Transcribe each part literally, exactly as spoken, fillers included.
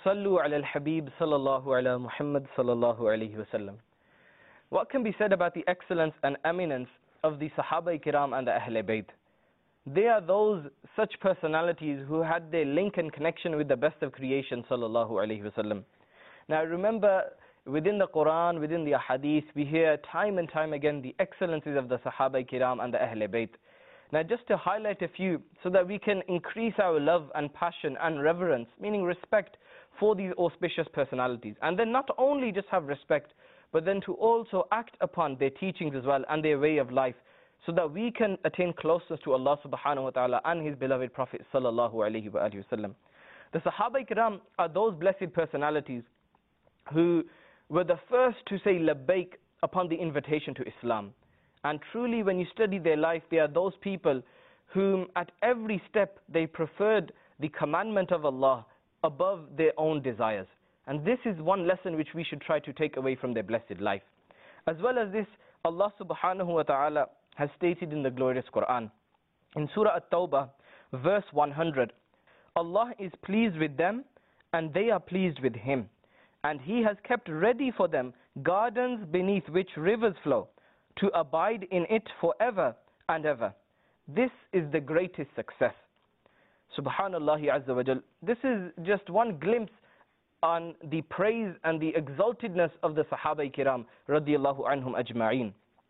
Sallu ala al-Habib sallallahu ala Muhammad sallallahu alayhi wa sallam. What can be said about the excellence and eminence of the Sahaba-i-Kiram and the Ahl Bayt? They are those such personalities who had their link and connection with the best of creation sallallahu alayhi wa sallam. Now remember, within the Quran, within the Hadith, we hear time and time again the excellencies of the Sahaba-i-Kiram and the Ahl Bayt. Now just to highlight a few so that we can increase our love and passion and reverence, meaning respect for these auspicious personalities. And then not only just have respect, but then to also act upon their teachings as well and their way of life, so that we can attain closeness to Allah subhanahu wa ta'ala and His beloved Prophet sallallahu alayhi wa sallam. The Sahaba-i-Kiram are those blessed personalities who were the first to say labbaik upon the invitation to Islam. And truly, when you study their life, they are those people whom at every step they preferred the commandment of Allah above their own desires. And this is one lesson which we should try to take away from their blessed life. As well as this, Allah subhanahu wa ta'ala has stated in the glorious Quran, in Surah At-Tawbah, verse one hundred, Allah is pleased with them and they are pleased with Him. And He has kept ready for them gardens beneath which rivers flow, to abide in it forever and ever. This is the greatest success. Subhanallah Azza wa Jal. This is just one glimpse on the praise and the exaltedness of the Sahaba-i-Kiram radiyallahu anhum ajma'een.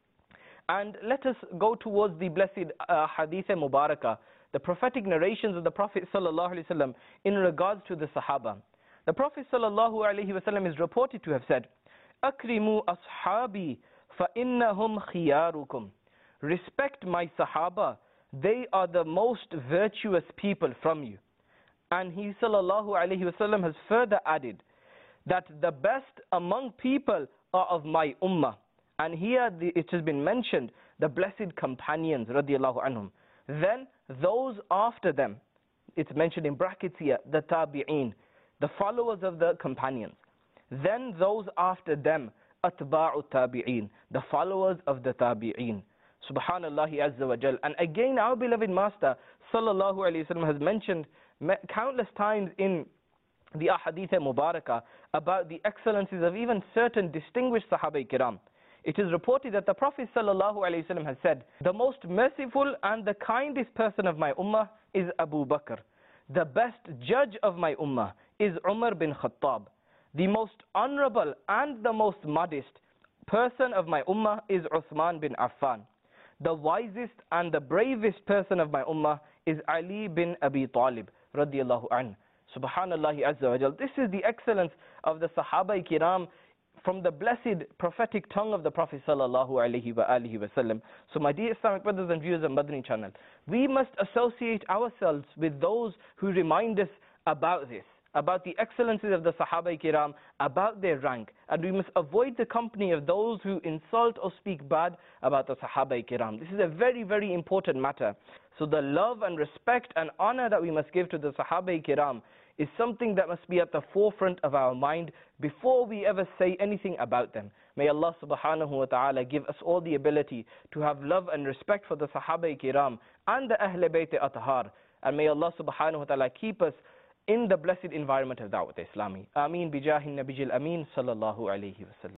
And let us go towards the blessed uh, Hadith Mubarakah, the prophetic narrations of the Prophet sallallahu alaihi wasallam in regards to the Sahaba. The Prophet sallallahu alaihi wasallam is reported to have said, "Akrimu ashabi فَإِنَّهُمْ خِيَارُكُمْ." Respect my Sahaba, they are the most virtuous people from you. And he sallallahu alayhi wasallam has further added that the best among people are of my ummah. And here the, it has been mentioned, the blessed companions radiallahu anhum. Then those after them, it's mentioned in brackets here, the tabi'een, the followers of the companions. Then those after them, atba'u tabi'een, the followers of the tabi'een. Subhanallah Azza wa Jal. And again our beloved Master sallallahu alayhi wa sallam has mentioned countless times in the Ahadith Mubarakah about the excellencies of even certain distinguished Sahaba-i-Kiram. It is reported that the Prophet sallallahu alayhi wa sallam has said, the most merciful and the kindest person of my ummah is Abu Bakr. The best judge of my ummah is Umar bin Khattab. The most honorable and the most modest person of my ummah is Uthman bin Affan. The wisest and the bravest person of my ummah is Ali bin Abi Talib radiyallahu anhu. Subhanallah Azza wa Jal. This is the excellence of the Sahaba-i-Kiram from the blessed prophetic tongue of the Prophet sallallahu alaihi wa alihi wa sallam. So my dear Islamic brothers and viewers of Madani channel, we must associate ourselves with those who remind us about this, about the excellencies of the Sahaba-i-Kiram, about their rank. And we must avoid the company of those who insult or speak bad about the Sahaba-i-Kiram. This is a very, very important matter. So the love and respect and honor that we must give to the Sahaba-i-Kiram is something that must be at the forefront of our mind before we ever say anything about them. May Allah subhanahu wa ta'ala give us all the ability to have love and respect for the Sahaba-i-Kiram and the Ahl Bayt Athhar. And may Allah subhanahu wa ta'ala keep us in the blessed environment of Da'wat Islami. Ameen bijahi nabiyil ameen sallallahu alayhi wa sallam.